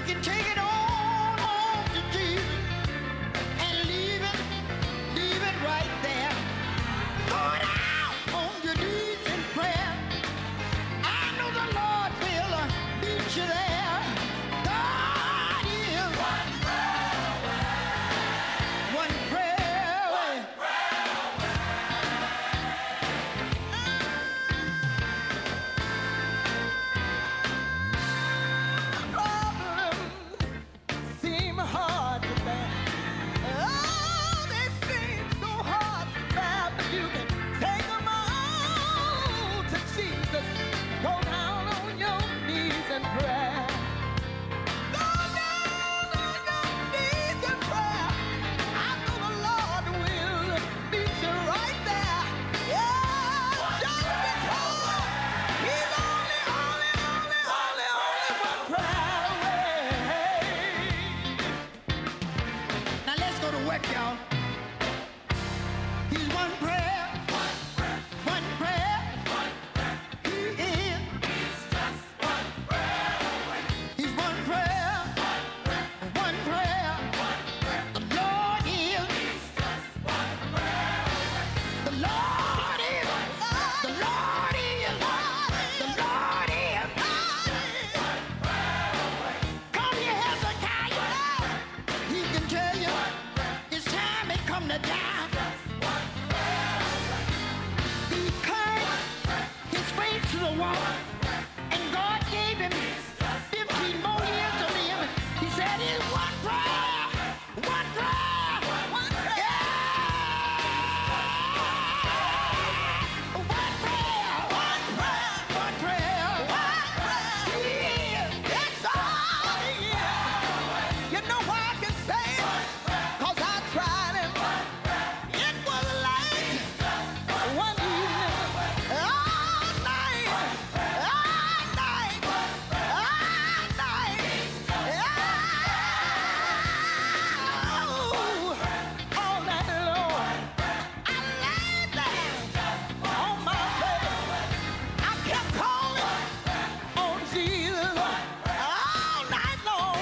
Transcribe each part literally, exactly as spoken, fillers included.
can take it all on to Jesus and leave it, leave it right there. Throw it out on your knees in prayer. I know the Lord will uh, meet you there. God is one prayer away. One prayer away. Problems seem hard to bear. Oh, they seem so hard to bear, but you can take them all to Jesus. Go down on your knees and pray. Go down on your knees and pray. I know the Lord will meet you right there. Yeah, just because He's only, only, only, only, only one prayer away. Now let's go to work, y'all. He's one prayer, one prayer. He is. He's one prayer, one prayer. The Lord is. The Lord is. The Lord is. The Lord is. Come here, Hezekiah. He can tell you it's time it come to die. He came his face to the wall, and God gave him fifteen more years to live. He said it's one prayer, one prayer, one prayer. Yeah! One prayer, one prayer, one prayer, one prayer. He is. That's all he is. You know why I can say it? 'Cause I tried him. It was late one evening, all night, all night, all night. Oh, all night long. I laid there on my bed. I kept calling on Jesus all night long.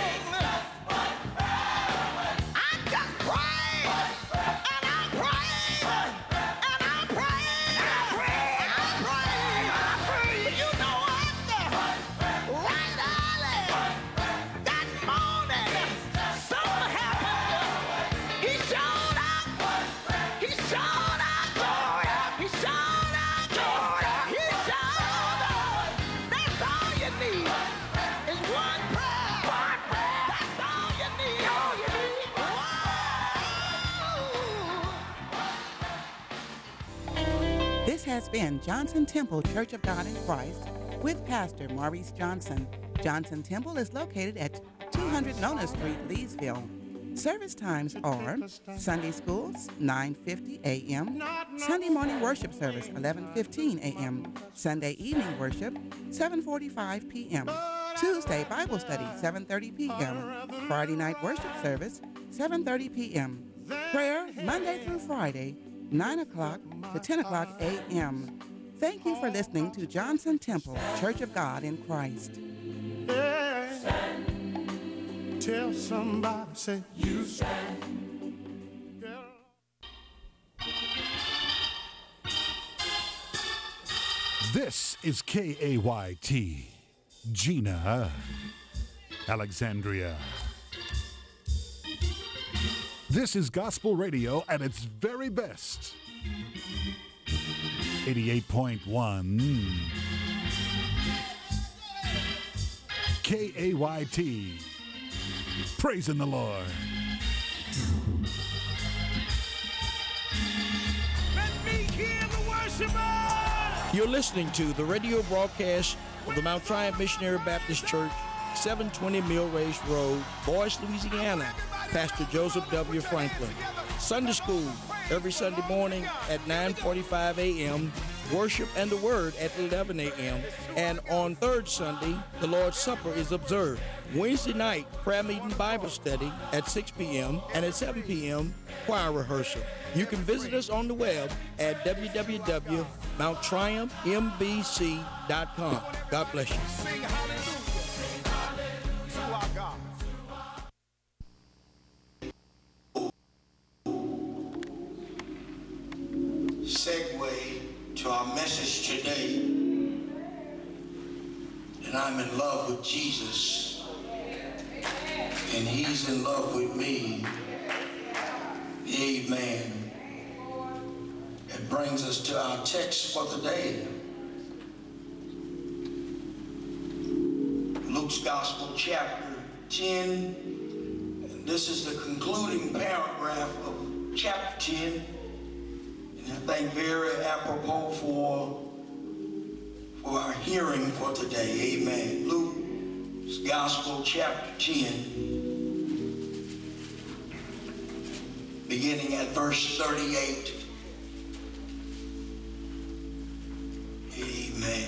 I just prayed and I prayed and I prayed. I prayed. I prayed. I prayed. But you know what? Right early that morning, something happened. He showed up. He showed up. He showed up. He showed up. That's all you need is one prayer. One prayer. That's all you need. All you need. Whoa. This has been Johnson Temple Church of God in Christ with Pastor Maurice Johnson. Johnson Temple is located at two hundred Nona Street, Leesville. Service times are Sunday schools, nine fifty a.m., Sunday morning worship service, eleven fifteen a.m., Sunday evening worship, seven forty-five p.m., Tuesday Bible study, seven thirty p.m., Friday night worship service, seven thirty p.m., prayer Monday through Friday, nine o'clock to ten o'clock a.m. Thank you for listening to Johnson Temple, Church of God in Christ. Tell somebody, say, you stand. This is K A Y T, Gina, Alexandria. This is gospel radio at its very best. eighty-eight point one K A Y T, praising the Lord. Let me hear the worshiper. You're listening to the radio broadcast of the Mount Triumph Missionary Baptist Church, seven twenty Millrace Road, Boyce, Louisiana. Pastor Joseph W. Franklin. Sunday school every Sunday morning at nine forty-five a.m., worship and the word at eleven a.m., and on third Sunday, the Lord's Supper is observed. Wednesday night, prayer meeting Bible study at six p.m., and at seven p.m., choir rehearsal. You can visit us on the web at w w w dot mount triumph m b c dot com. God bless you. Sing hallelujah to our God. I'm in love with Jesus, and he's in love with me. Amen. It brings us to our text for the day. Luke's Gospel, chapter ten. And this is the concluding paragraph of chapter ten. And I think very apropos for, for our hearing for today. Amen. Luke's Gospel, chapter ten, beginning at verse thirty-eight. Amen.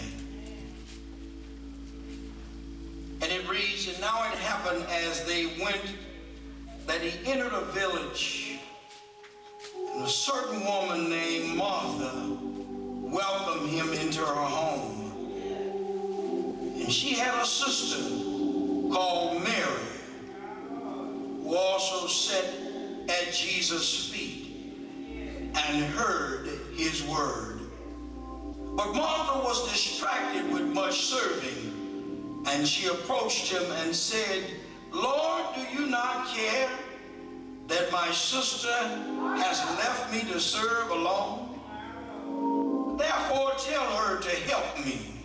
And it reads, and now it happened as they went that he entered a village, and a certain woman named Martha welcomed him into her home. And she had a sister called Mary, who also sat at Jesus' feet and heard his word. But Martha was distracted with much serving, and she approached him and said, Lord, do you not care that my sister has left me to serve alone? Therefore tell her to help me.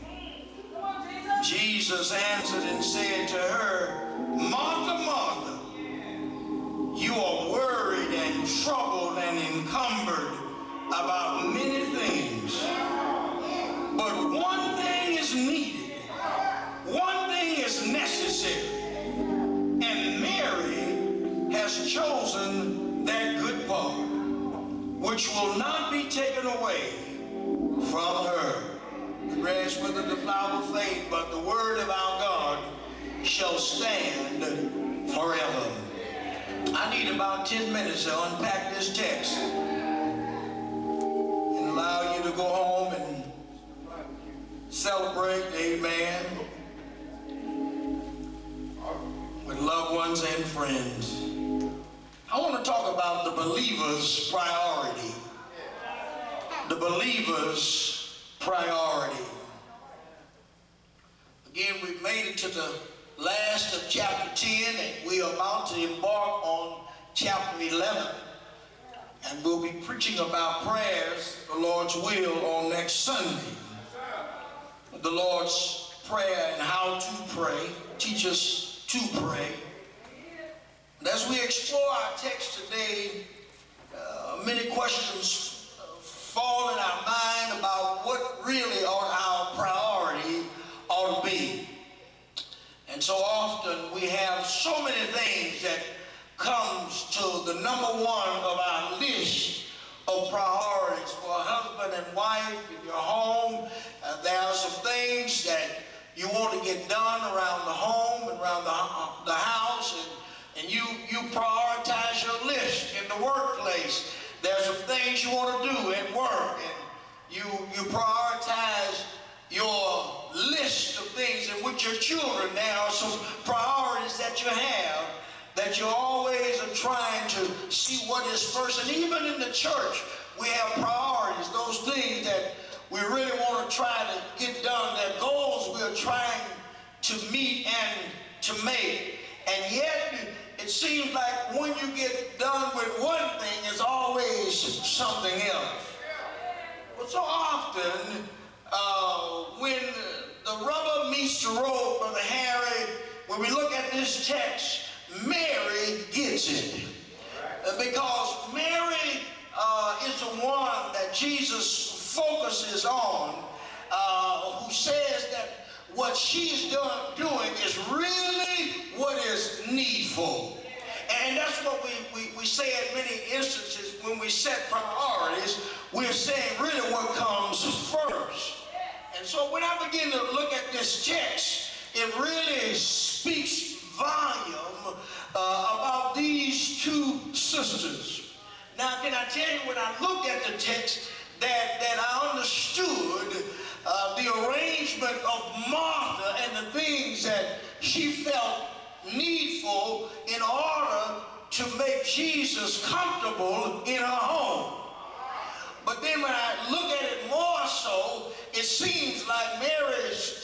Jesus answered and said to her, Martha, Martha, you are worried and troubled and encumbered about many things. But one thing is needed. One thing is necessary. And Mary has chosen that good part, which will not be taken away from her. The grass withereth, the flower fade, but the word of our God shall stand forever. I need about ten minutes to unpack this text and allow you to go home and celebrate, amen, with loved ones and friends. I want to talk about the believer's priority. The believer's priority. Again, we've made it to the last of chapter ten, and we are about to embark on chapter eleven. And we'll be preaching about prayers, the Lord's will, on next Sunday. The Lord's Prayer and how to pray, teach us to pray. And as we explore our text today, uh, many questions uh, fall in our mind about what really are our priority ought to be. And so often we have so many things that comes to the number one of our list of priorities for a husband and wife in your home. Uh, there are some things that you want to get done around the home and around the, uh, the house, and, and you, you prioritize your list in the workplace. There's some things you want to do at work, and you, you prioritize your list of things. And with your children, there are some priorities that you have that you always are trying to see what is first. And even in the church, we have priorities, those things that we really want to try to get done, that goals we're trying to meet and to make. And yet, it seems like when you get done with one thing, it's always something else. But so often, uh, when the rubber meets the road, Brother Harry, when we look at this text, Mary gets it. Uh, because Mary uh, is the one that Jesus focuses on, uh, who says that what she's done, doing is really what is needful. And that's what we, we, we say in many instances when we set priorities. We're saying really what comes first. And so when I begin to look at this text, it really speaks volume uh, about these two sisters. Now, can I tell you, when I looked at the text, that, that I understood uh, the arrangement of Martha and the things that she felt needful in order to make Jesus comfortable in her home. But then when I look at it more so, it seems like Mary's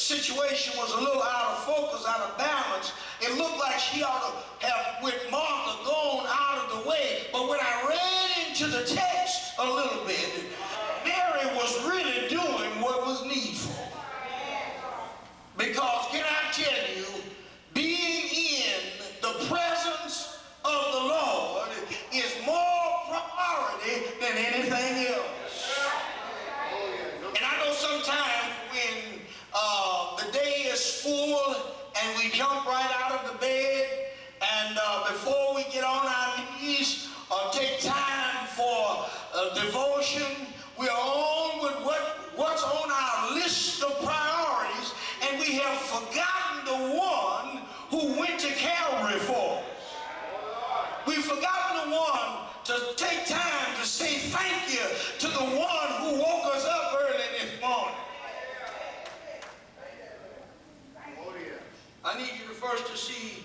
situation was a little out of focus, out of balance. It looked like she ought to have, with Martha, gone out of the way. But when I read into the text a little bit, Mary was really doing what was needful. Because, can I tell you, being in the presence of the Lord is more priority than anything else. And I know sometimes when uh, the day is full and we jump right out of the bed, and uh, before we get on our knees or take time for uh, devotion, we're on with what, what's on our list of priorities, and we have forgotten the one who went to Calvary for us. We've forgotten the one to take time to say thank you to the one who woke us up early this morning. I need you to first to see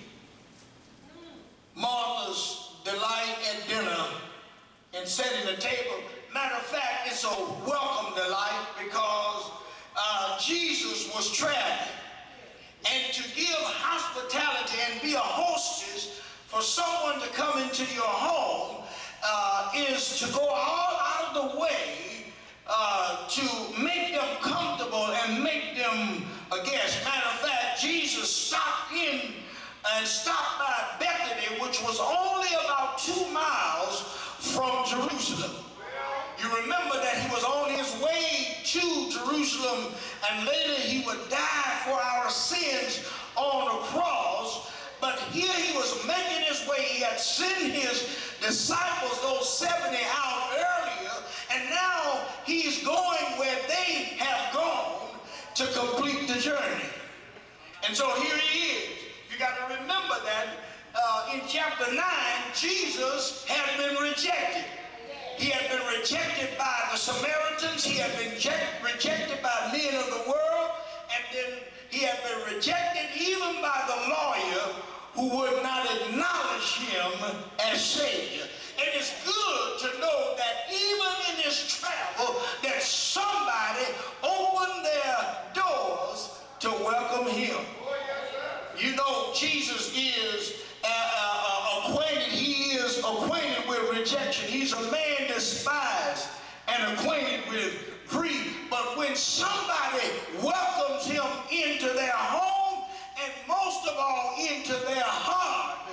Martha's delight at dinner and setting the table. Matter of fact, it's a welcome delight because uh, Jesus was traveling. And to give hospitality and be a hostess for someone to come into your home uh, is to go all out of the way uh, to make them comfortable and make them a guest. Matter of fact, Jesus stopped in and stopped by Bethany, which was only about two miles from Jerusalem. You remember that he was on his way to Jerusalem, and later he would die for our sins on the cross. But here he was making his way. He had sent his disciples, those seventy, out earlier, and now he's going where they have gone to complete the journey. And so here he is. You got to remember that uh, in chapter nine, Jesus had been rejected. He had been rejected by the Samaritans. He had been rejected by men of the world. And then he had been rejected even by the lawyer who would not acknowledge him as Savior. And it's good to know that even in this travel, that somebody opened their doors to welcome him. You know, Jesus is uh, uh, acquainted. He is acquainted with rejection. He's a man despised and acquainted with grief. But when somebody welcomes him into their home, and most of all into their heart,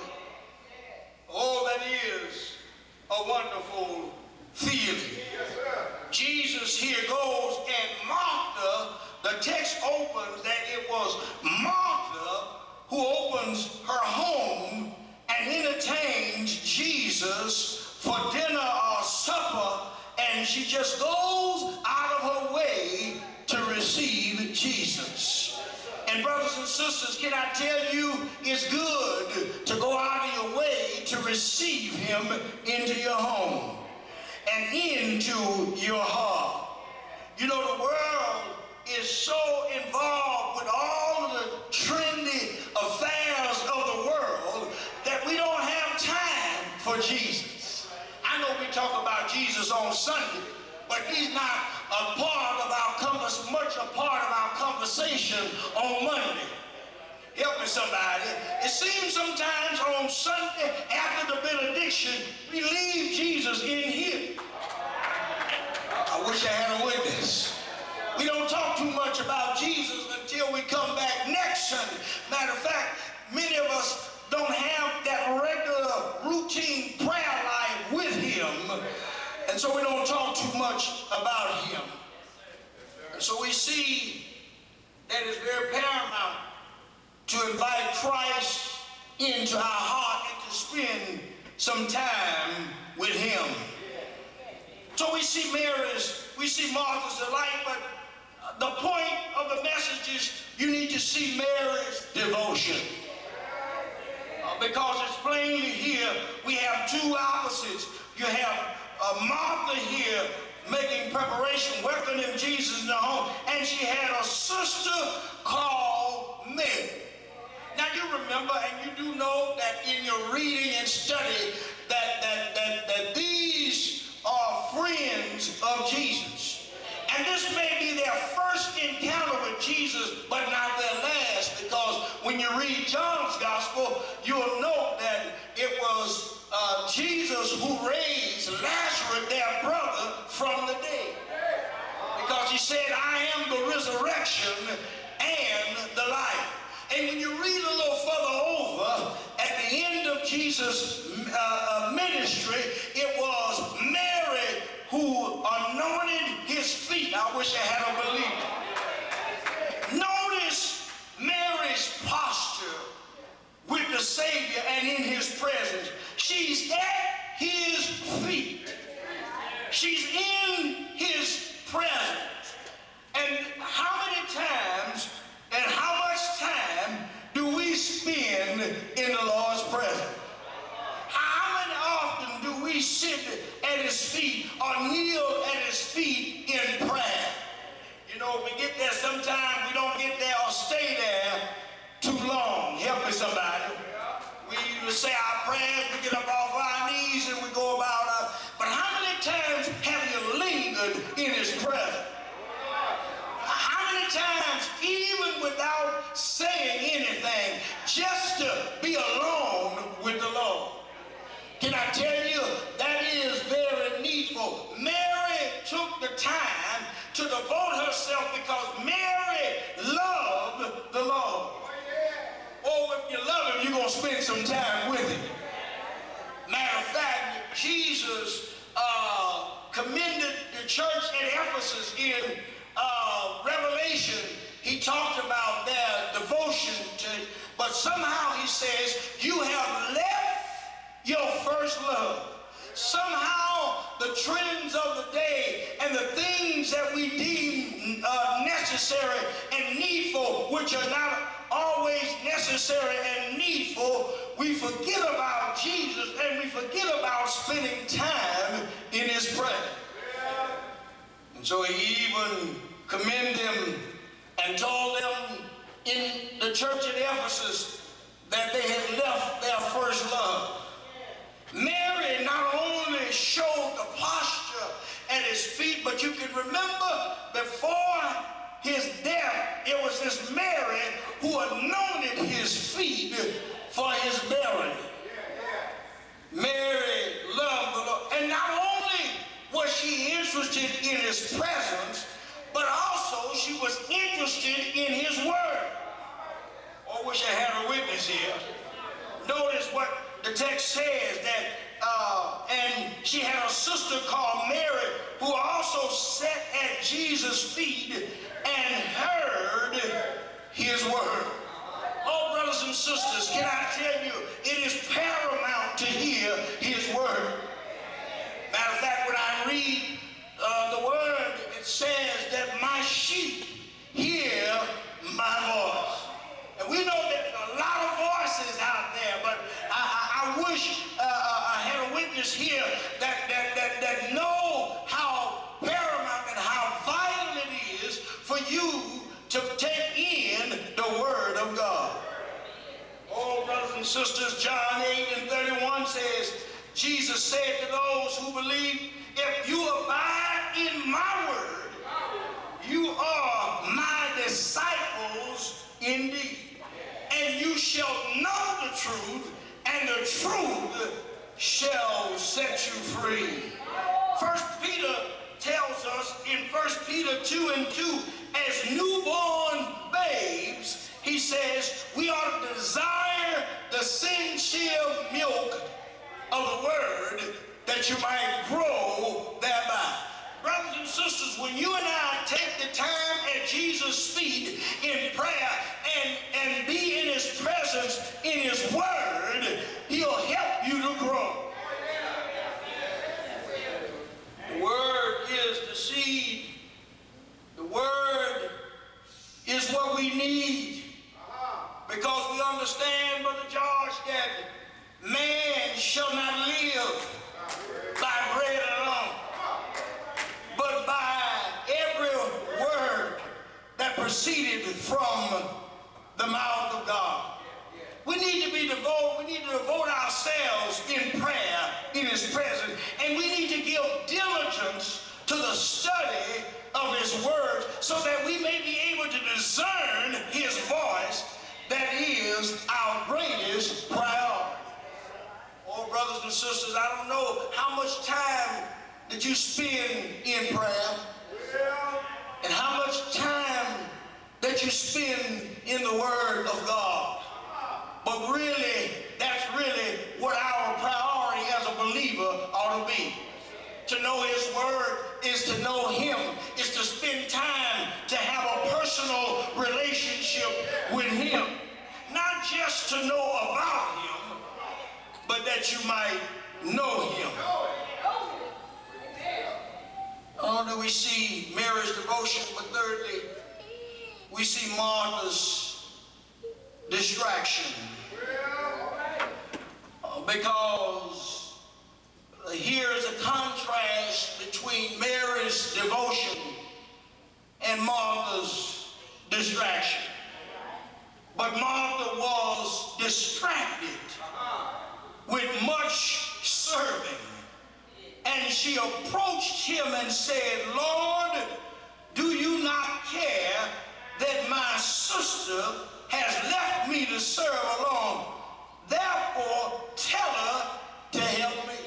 oh, that is a wonderful feeling. Jesus here goes, and Martha, the text opens that it was Martha who opens her home and entertains Jesus for dinner or supper, and she just goes out of her way to receive Jesus. And brothers and sisters, can I tell you, it's good to go out of your way to receive him into your home and into your heart. You know, the world is so involved with all of the trendy affairs of the world that we don't have time for Jesus. I know we talk about Jesus on Sunday, but he's not a part of our conversation, much a part of our conversation on Monday. Help me, somebody. It seems sometimes on Sunday after the benediction, we leave Jesus in here. I wish I had a witness. We don't talk too much about Jesus until we come back next Sunday. Matter of fact, many of us don't have that regular routine prayer life with him, and so we don't talk too much about him. And so we see that it's very paramount to invite Christ into our heart and to spend some time with him. So we see Mary's, we see Martha's delight, but the point of the message is you need to see Mary's devotion. Uh, because it's plainly here we have two opposites. You have uh, Martha here making preparation, welcoming Jesus in the home, and she had a sister called Mary. Now you remember, and you do know that in your reading and study that, that, that, that these are friends of Jesus. And this may be their first encounter with Jesus, but not John's gospel, you'll note that it was uh, Jesus who raised Lazarus, their brother, from the dead. Because he said, I am the resurrection and the life. And when you read a little further over, at the end of Jesus' uh, ministry, it was Mary who anointed his feet. I wish I had a believer. Notice Mary's posture with the Savior and in his presence. She's at his feet. She's in his presence. And how many times and how much time do we spend in the Lord's presence? How many often do we sit at his feet or kneel at his feet in prayer? You know, we get there sometimes, we don't get there or stay there too long. Help me somebody. We usually say our prayers, we get up off our knees and we go about our, but how many times have you lingered in his presence? How many times, even without saying anything, just to be alone with the Lord? Can I tell you, that is very needful. Mary took the time to devote herself because Mary loved the Lord. Oh, if you love him, you're going to spend some time with him. Matter of fact, Jesus uh, commended the church at Ephesus in uh, Revelation. He talked about their devotion to it, but somehow he says, you have left your first love. Somehow the trends of the day and the things that we deem uh, necessary and needful, which are not always necessary and needful, we forget about Jesus and we forget about spending time in his presence. And so he even commended them and told them in the church at Ephesus that they had left their first love. Mary not only showed the posture at his feet, but you can remember before his death, it was this Mary who anointed his feet for his burial. Mary loved the Lord. And not only was she interested in his presence, but also she was interested in his word. Oh, I wish I had a witness here. Notice what the text says, that uh, and she had a sister called Mary who also sat at Jesus' feet and heard his word. Oh, brothers and sisters, can I tell you, it is paramount to hear his word. Matter of fact, when I read uh, the word, it says that my sheep hear my voice. And we know that there's a lot of voices out there, but I, I, I wish uh, I had a witness here that, that, that, that know how paramount and how vital it is for you to take in the word of God. Oh, brothers and sisters, John eight and thirty-one says, Jesus said to those who believe, if you abide in my word, you are my disciples indeed. And you shall know the truth, and the truth shall set you free. First Peter tells us in First Peter two and two, as newborn babes, he says, we ought to desire the sincere milk of the word that you might grow thereby. Brothers and sisters, when you and I take the time at Jesus' feet in prayer and, and be in his presence, in his word, he'll help you to grow. The word is the seed. The word is what we need. Because we understand, Brother George, that man shall not live by bread alone, but by every word that proceeded from the mouth of God. We need to be devoted, we need to devote ourselves in prayer in his presence, and we need to give diligence to the study of his word so that we may be able to discern his voice that is our and sisters, I don't know how much time that you spend in prayer and how much time that you spend in the Word of God. But really, that's really what our priority as a believer ought to be. To know His Word is to know Him, is to spend time to have a personal relationship with Him. Not just to know about Him, but that you might know Him. Not only do we see Mary's devotion, but thirdly, we see Martha's distraction. Uh, because uh, here is a contrast between Mary's devotion and Martha's distraction. But Martha was distracted with much serving. And she approached him and said, Lord, do you not care that my sister has left me to serve alone? Therefore, tell her to help me.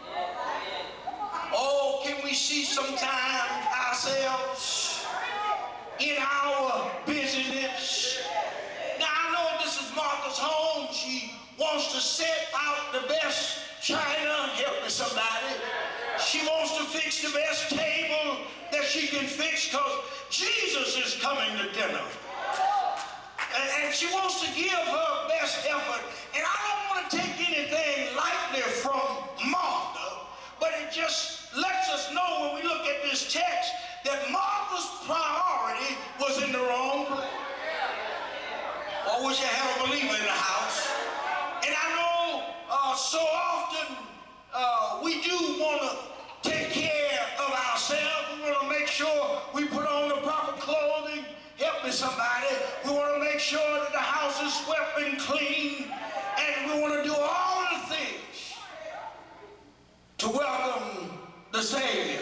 Oh, can we see sometimes ourselves in our busyness? Now, I know this is Martha's home. She wants to set out the best china. Help me, somebody. She wants to fix the best table that she can fix because Jesus is coming to dinner. And, and she wants to give her best effort. And I don't want to take anything lightly from Martha, but it just lets us know when we look at this text that Martha's priority was in the wrong place. I wish I had a believer in the house. And I know uh, so often uh, we do want to take care of ourselves. We want to make sure we put on the proper clothing. Help me, somebody. We want to make sure that the house is swept and clean. And we want to do all the things to welcome the Savior.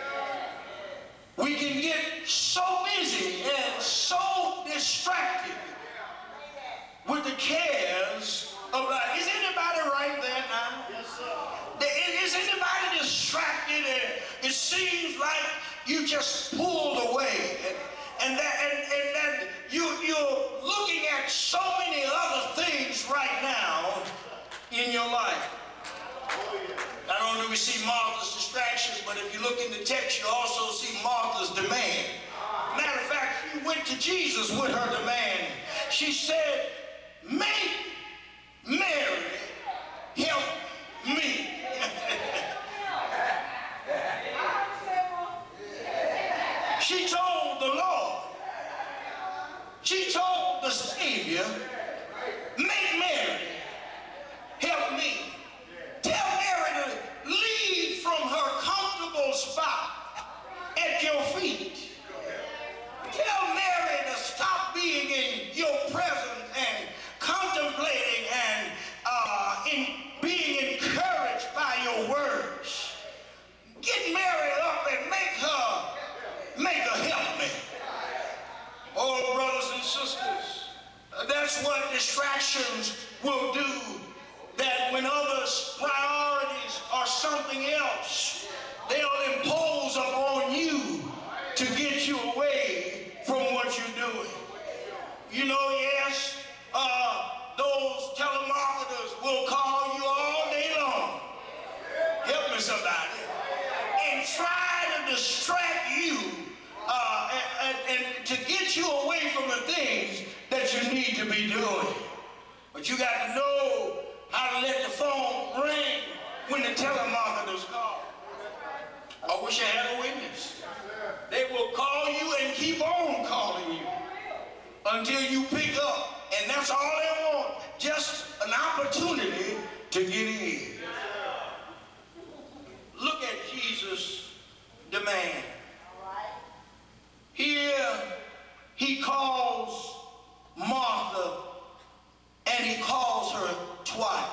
We can get so busy and so distracted with the cares of life. Is anybody right there now? Yes, sir. Is anybody distracted and it seems like you just pulled away and, and that and, and that you you're looking at so many other things right now in your life? Not only do we see Martha's distractions, but if you look in the text, you also see Martha's demand. Matter of fact, she went to Jesus with her demand. She said, make Mary help me. She told the Lord, she told the Savior, make Mary help me. Tell Mary to leave from her comfortable spot at your feet. Tell Mary to stop being in your presence and contemplating and uh, in being encouraged by your words. Get Mary up and make her, make her help me. Oh, brothers and sisters, that's what distractions will do. That when others' priorities are something else, they'll impose upon you to get you away from what you're doing. You know, yes, uh, those telemarketers will call you all day long. Help me, somebody. And try to distract you uh, and, and, and to get you away from the things that you need to be doing. But you got to know how to let the phone ring when the telemarketers call. I wish I had a witness. They will call you and keep on calling you until you pick up. And that's all they want, just an opportunity to get in. Look at Jesus' demand. Here he calls Martha and he calls her twice.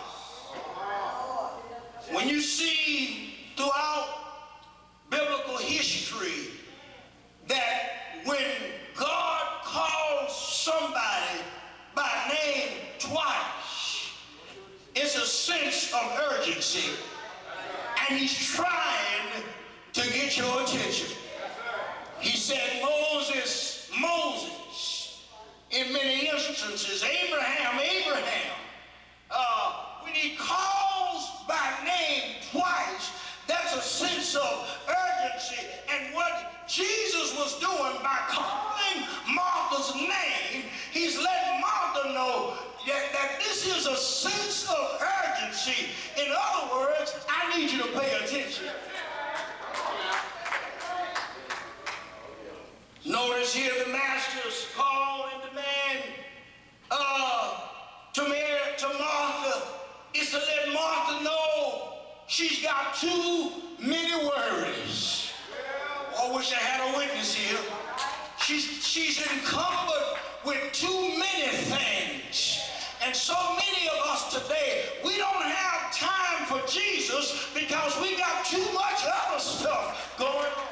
When you see throughout biblical history that when God calls somebody by name twice, It's a sense of urgency, and he's trying to get your attention. He said, Moses, Moses, in many instances, Abraham, Abraham. Uh, when he calls by name twice, that's a sense of urgency. And what Jesus was doing by calling Martha's name, he's letting Martha know that, that this is a sense of urgency. In other words, I need you to pay attention. Notice here the masters call and demand uh, to, Mary, to Martha. It's to let Martha know she's got too many worries. Oh, I wish I had a witness here. She's, she's encumbered with too many things. And so many of us today, we don't have time for Jesus because we got too much other stuff going on.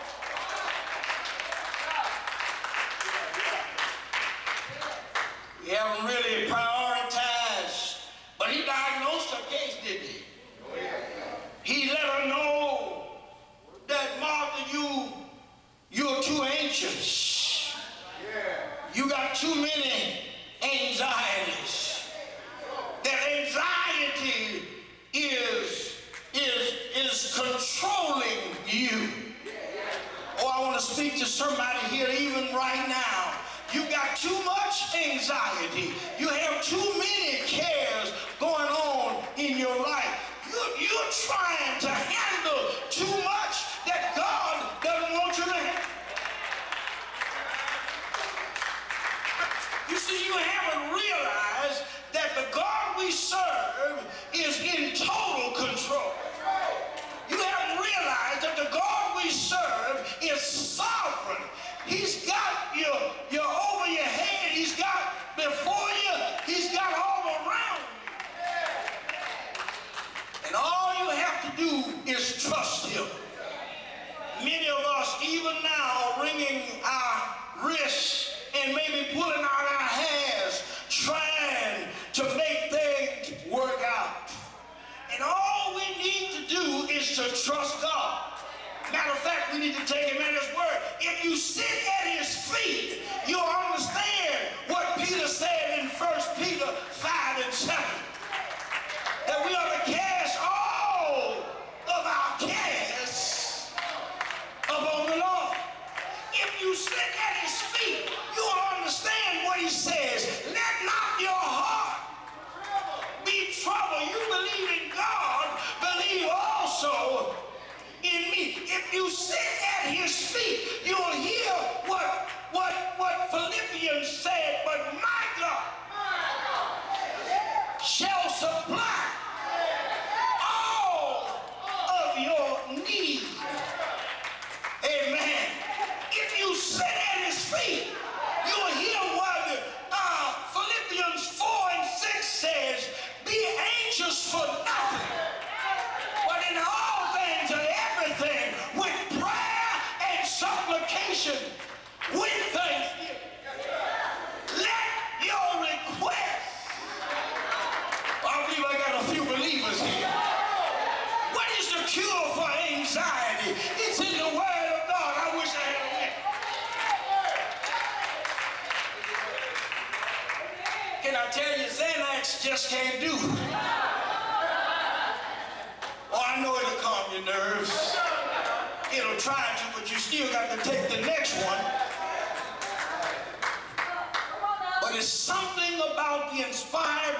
We haven't really prioritized, but he diagnosed her case, didn't he? He let her know that, Martha, you, you're too anxious. You got too many anxieties. That anxiety is, is, is controlling you. Oh, I want to speak to somebody here even right now. You got too much anxiety. You have too many cares going on in your life. You're, you're trying to handle too much that God doesn't want you to handle. You see, you haven't realized that the God we serve is in total control. You haven't realized that the God we serve is sovereign. He's got you, you're over your head. He's got before you. He's got all around you. And all you have to do is trust him. Many of us, even now, are wringing our wrists and maybe pulling out our hairs, trying to make things work out. And all we need to do is to trust God. Matter of fact, we need to take him at his word. If you sit at his feet, you'll understand what Peter said in First Peter five and seven. That we are to cast all of our cares upon the Lord. If you sit at his feet, you'll understand what he says. Let not your heart be troubled. You believe in God, believe also in me. If you sit at his feet, you'll hear what, what, what Philippians said, but my God shall supply all of your needs. Amen. If you sit at his feet, you'll hear what uh, Philippians four and six says, be anxious for nothing, but in all things and everything, with prayer and supplication, with thanksgiving, let your requests. I believe I got a few believers here. What is the cure for anxiety? It's in the Word of God. I wish I had it. Can I tell you, Xanax just can't do it. Oh, I know it'll calm your nerves. It'll try to, but you still got to take the next one. But it's something about the inspired